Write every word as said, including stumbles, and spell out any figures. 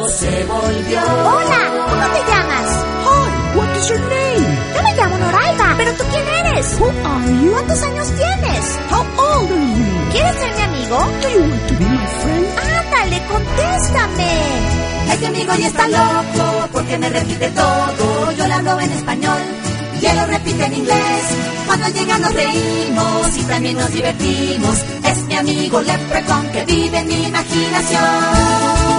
loco se volvió. Hola, ¿cómo te llamas? Hi, what is your name? Yo me llamo Noraiba. ¿Pero tú quién eres? Who are you? ¿Cuántos años tienes? How old are you? ¿Quieres ser mi amigo? Do you want to be my friend? Ándale, contéstame. Este amigo ya está loco porque me repite todo. Yo le hablo en español y él lo repite en inglés. Cuando llega nos reímos y también nos divertimos. Es mi amigo Leprechaun que vive en mi imaginación.